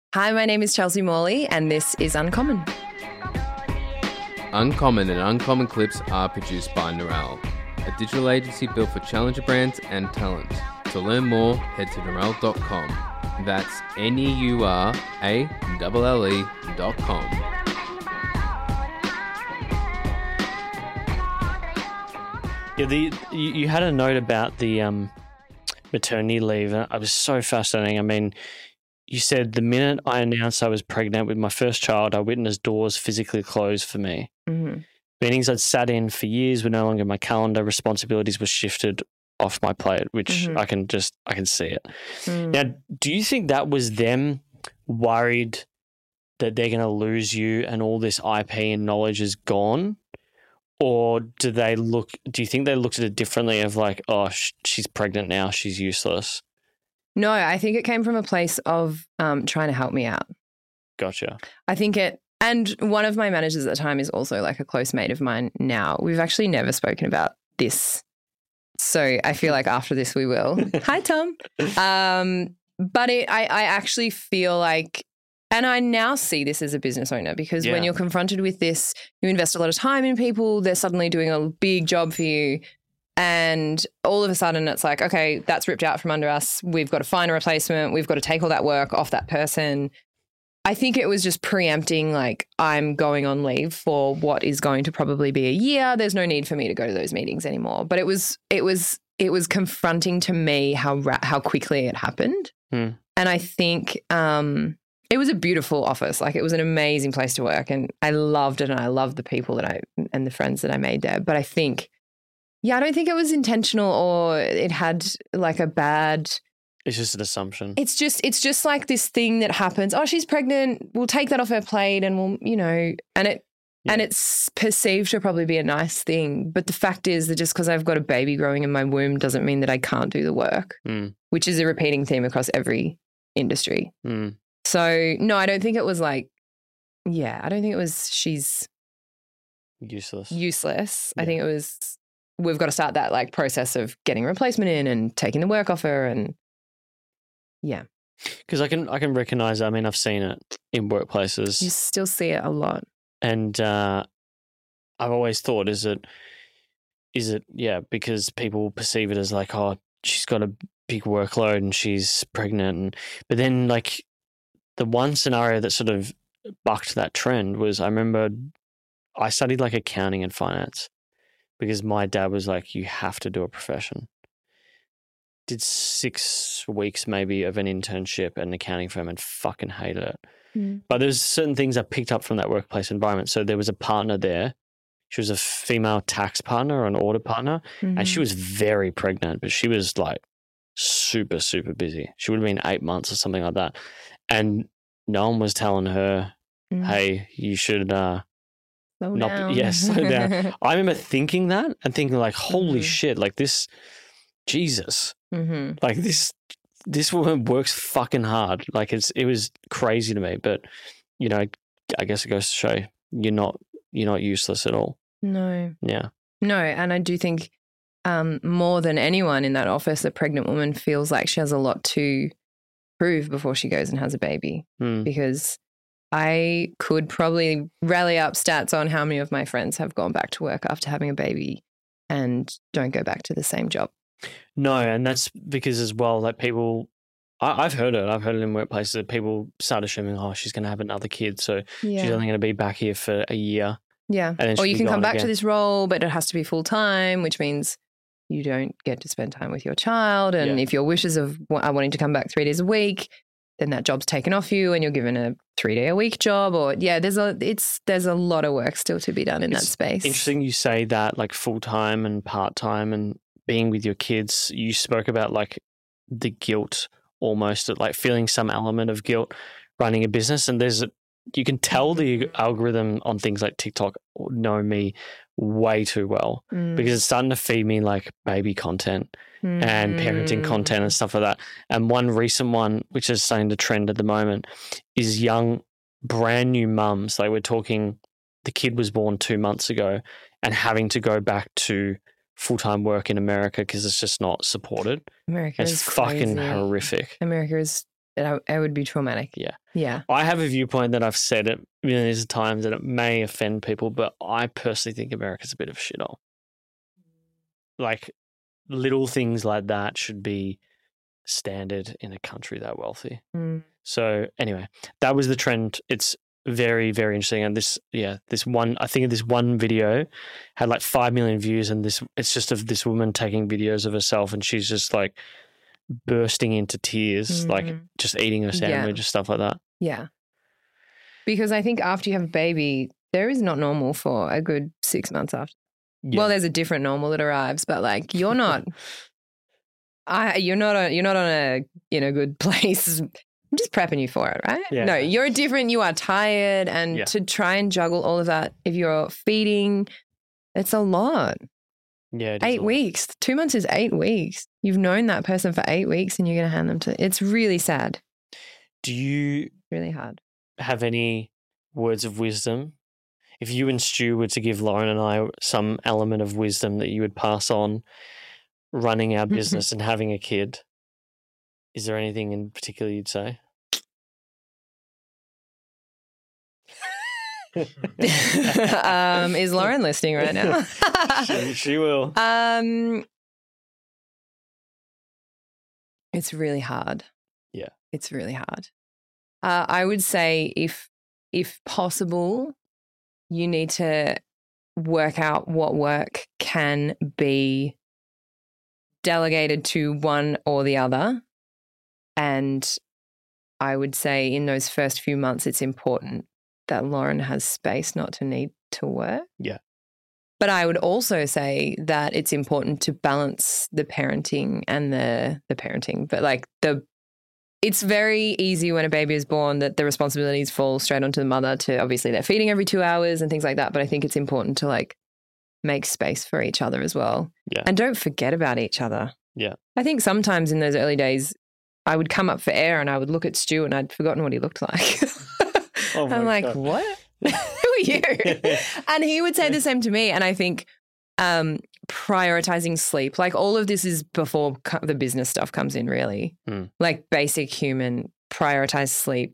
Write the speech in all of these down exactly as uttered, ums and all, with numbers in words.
Hi, my name is Chelsea Morley, and this is Uncommon. Uncommon and Uncommon clips are produced by Narelle, a digital agency built for challenger brands and talent. To learn more, head to narelle dot com. That's N E U R A L L E dot com. Yeah, the you, you had a note about the um, maternity leave. I was so fascinating. I mean, you said the minute I announced I was pregnant with my first child, I witnessed doors physically close for me. Mm-hmm. Meetings I'd sat in for years were no longer in my calendar. Responsibilities were shifted off my plate, which Mm-hmm. I can just I can see it. Mm. Now, do you think that was them worried that they're going to lose you and all this I P and knowledge is gone? Or do they look? Do you think they looked at it differently of like, oh, sh- she's pregnant now, she's useless? No, I think it came from a place of um, trying to help me out. Gotcha. I think it, and one of my managers at the time is also like a close mate of mine now. We've actually never spoken about this. So I feel like after this we will. Hi, Tom. Um, but it, I, I actually feel like, and I now see this as a business owner because Yeah. when you're confronted with this, you invest a lot of time in people, they're suddenly doing a big job for you. And all of a sudden it's like, okay, that's ripped out from under us. We've got to find a replacement. We've got to take all that work off that person. I think it was just preempting, like, I'm going on leave for what is going to probably be a year. There's no need for me to go to those meetings anymore. But it was, it was, it was confronting to me how ra- how quickly it happened. Hmm. And I think um, it was a beautiful office. Like, it was an amazing place to work, and I loved it, and I loved the people that I and the friends that I made there. But I think, yeah, I don't think it was intentional or it had like a bad. It's just an assumption. It's just it's just like this thing that happens. Oh, she's pregnant. We'll take that off her plate and we'll, you know, and it Yeah. and it's perceived to probably be a nice thing. But the fact is that just because I've got a baby growing in my womb doesn't mean that I can't do the work, Mm. which is a repeating theme across every industry. Mm. So no, I don't think it was like, yeah, I don't think it was she's Useless. useless. I Yeah. think it was we've got to start that like process of getting a replacement in and taking the work off her and yeah. Because I can I can recognize. I mean, I've seen it in workplaces, You still see it a lot. and uh, I've always thought, is it is it yeah because people perceive it as like, oh, she's got a big workload and she's pregnant, and, but then like the one scenario that sort of bucked that trend was I remember I studied like accounting and finance because my dad was like, you have to do a profession. Did six weeks maybe of an internship at an accounting firm and fucking hated it. Mm. But there's certain things I picked up from that workplace environment. So there was a partner there. She was a female tax partner or an audit partner, and she was very pregnant, but she was like super, super busy. She would have been eight months or something like that. And no one was telling her, Mhm. hey, you should uh, Slow not down. be, yeah, slow down. I remember thinking that and thinking like, holy Mhm. shit, like this, Jesus. Mhm. Like this, this woman works fucking hard. Like it's, it was crazy to me. But you know, I guess it goes to show you're not, you're not useless at all. No, Yeah, no, and I do think um, more than anyone in that office, a pregnant woman feels like she has a lot to prove before she goes and has a baby. Mm. Because I could probably rally up stats on how many of my friends have gone back to work after having a baby and don't go back to the same job. No, and that's because as well, like people, I, I've heard it. I've heard it in workplaces that people start assuming, oh, she's going to have another kid, so Yeah. she's only going to be back here for a year. Yeah. then Or she'll you be can come gone back to again. this role, but it has to be full time, which means you don't get to spend time with your child. And Yeah. if your wishes of wa- are wanting to come back three days a week, then that job's taken off you and you're given a three day a week job. Or yeah, there's a it's there's a lot of work still to be done in that It's space. Interesting you say that, like full time and part time and being with your kids. You spoke about like the guilt almost, like feeling some element of guilt running a business. And there's, a, you can tell the algorithm on things like TikTok know me way too well Mm. because it's starting to feed me like baby content and parenting Mm. content and stuff like that. And one recent one, which is starting to trend at the moment, is young, brand new mums. Like we're talking, the kid was born two months ago and having to go back to full-time work in America because it's just not supported. America It's is fucking crazy. horrific. America is it, it would be traumatic. Yeah. Yeah. I have a viewpoint that I've said it millions of times that it may offend people, but I personally think America's a bit of a shithole. Like, little things like that should be standard in a country that wealthy. Mm. So anyway, that was the trend. It's very, very interesting. And this, yeah, this one, I think this one video had like five million views, and this, it's just of this woman taking videos of herself, and she's just like bursting into tears, Mm. like just eating her sandwich and stuff like that. Yeah. Because I think after you have a baby, there is not normal for a good six months after. Yeah. Well, there's a different normal that arrives, but like you're not, I you're not a, you're not on a in a good place. I'm just prepping you for it, right? Yeah. No, you're different. You are tired, and Yeah. to try and juggle all of that, if you're feeding, it's a lot. Yeah, it is Eight a lot. weeks, two months is eight weeks. You've known that person for eight weeks, and you're going to hand them to. It's really sad. Do you Really hard. have any words of wisdom? If you and Stu were to give Lauren and I some element of wisdom that you would pass on running our business and having a kid, is there anything in particular you'd say? um, is Lauren listening right now? she, she will. Um, it's really hard. Yeah. It's really hard. Uh, I would say if if possible, you need to work out what work can be delegated to one or the other. And I would say in those first few months, it's important that Lauren has space not to need to work. Yeah. But I would also say that it's important to balance the parenting and the the parenting. But like the, it's very easy when a baby is born that the responsibilities fall straight onto the mother to obviously they're feeding every two hours and things like that. But I think it's important to like make space for each other as well. Yeah. And don't forget about each other. Yeah. I think sometimes in those early days, I would come up for air and I would look at Stu and I'd forgotten what he looked like. Oh my I'm like, God. what? Who are you? And he would say the same to me. And I think um, prioritizing sleep, like all of this is before co- the business stuff comes in, really. Mm. Like basic human, prioritize sleep,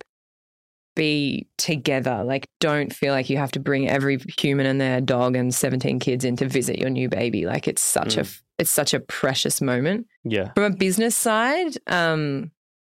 be together. Like don't feel like you have to bring every human and their dog and seventeen kids in to visit your new baby. Like it's such Mm. a, it's such a precious moment. Yeah. From a business side, um,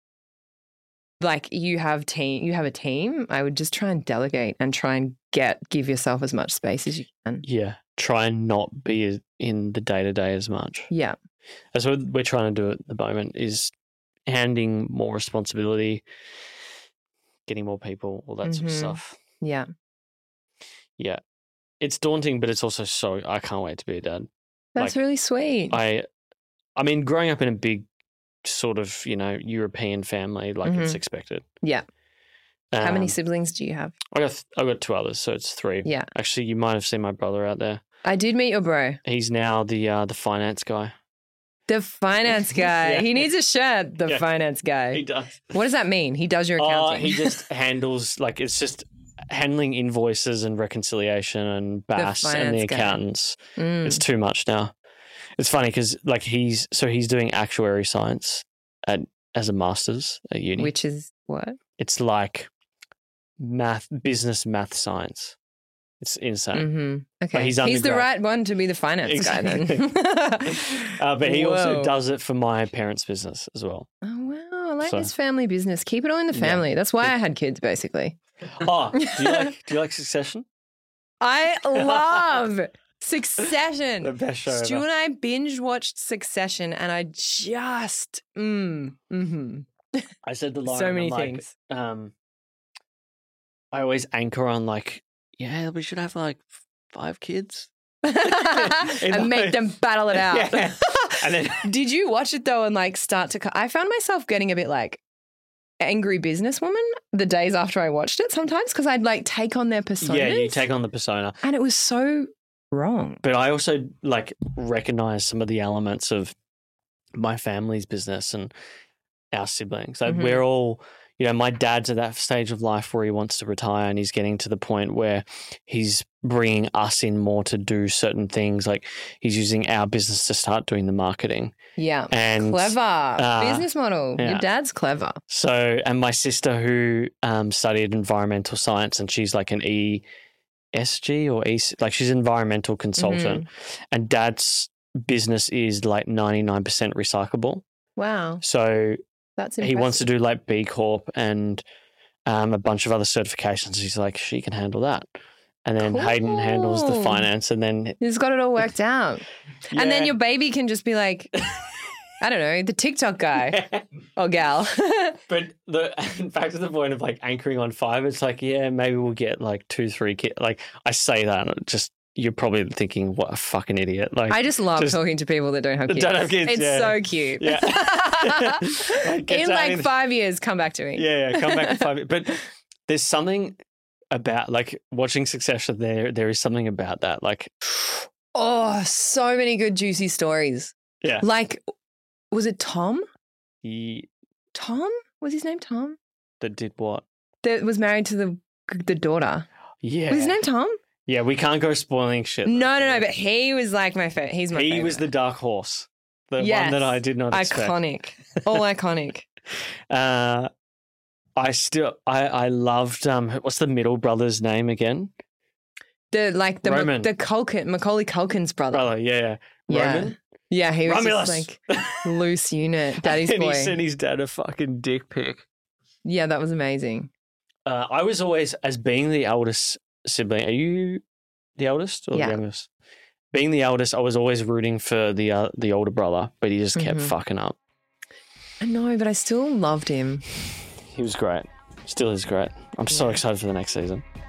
like you have team, you have a team. I would just try and delegate and try and get give yourself as much space as you can. Yeah. Try and not be in the day to day as much. Yeah, That's what we're trying to do at the moment, is handing more responsibility, getting more people, all that sort of Mhm. stuff. yeah, Yeah. It's daunting, but it's also so, I can't wait to be a dad. that's Like, really sweet. I, I mean, growing up in a big sort of, you know, European family, like it's Mhm. expected. Yeah. How many Um, siblings do you have? I got, th- I got two others, so it's three. Yeah, Actually, you might have seen my brother out there. I did meet your bro, He's now the uh, the finance guy. the finance guy. Yeah. He needs a shirt. The Yeah. finance guy. does. What does that mean? He does your Oh, accounting. he just handles, like, it's just handling invoices and reconciliation and B A S and finance the guy. accountants. Mm. It's too much now. It's funny because, like, he's so he's doing actuary science at as a master's at uni. Which is what? It's like math, business, math, science. It's insane. Mm-hmm. Okay, he's the undergrad. right one to be the finance guy then. Uh, but he also Whoa. does it for my parents' business as well. Oh wow, I like So- this family business. Keep it all in the Yeah. family. That's why I had kids, basically. Oh, do you like do you like Succession? I love Succession. The best show Stu ever. and I binge watched Succession, and I just mm, mm-hmm. I said to Lauren, so I'm many like, things. Um, I always anchor on like, yeah, we should have like five kids. And make them battle it out. Yeah. And then Did you watch it though and like start to? I found myself getting a bit like angry businesswoman the days after I watched it sometimes because I'd like take on their personas. yeah, you take on the persona. and it was so wrong. But I also like recognize some of the elements of my family's business and our siblings. Like Mhm. we're all, you know, my dad's at that stage of life where he wants to retire and he's getting to the point where he's bringing us in more to do certain things. Like he's using our business to start doing the marketing. Yeah. And clever. uh, Business model. yeah. Your dad's clever. So, and my sister who um, studied environmental science and she's like an E S G or E C, like she's an environmental consultant Mm-hmm. and dad's business is like ninety-nine percent recyclable. Wow. So That's he impressive. wants to do like B Corp and um, a bunch of other certifications. He's like, she can handle that. And then Hayden handles the Cool. finance and then. He's got it all worked out. And then Yeah. your baby can just be like, I don't know, the TikTok guy or gal. But the back to the point of like anchoring on five, it's like, yeah, maybe we'll get like two, three kids. Like I say that, and it just you're probably thinking, what a fucking idiot. Like I just love just- talking to people that don't have that kids. don't have kids, It's yeah. so cute. Yeah. Like, get In down like in- five years, come back to me. Yeah, yeah, come back in five. But there's something about like watching Succession. There, there is something about that. Like, Oh, so many good juicy stories. yeah, Like, was it Tom? he Tom? Was his name Tom? that did what? That was married to the the daughter. Yeah, Was his name Tom? yeah. We can't go spoiling shit. No, no, no. But he was like my favorite. He's my he favorite. was the dark horse, the Yes. one that I did not expect. iconic. All iconic. Uh, I still, I, I loved. Um, what's the middle brother's name again? The like the Roman. the Culkin, Macaulay Culkin's brother. Brother, yeah, Yeah. Roman. Yeah, he was Romulus. just like loose unit, daddy's and boy. he sent his dad a fucking dick pic. Yeah, that was amazing. Uh, I was always, as being the eldest sibling, are you the eldest or Yeah. the youngest? Being the eldest, I was always rooting for the uh, the older brother, but he just kept Mhm. fucking up. I know, but I still loved him. He was great. Still is great. I'm so Yeah. excited for the next season.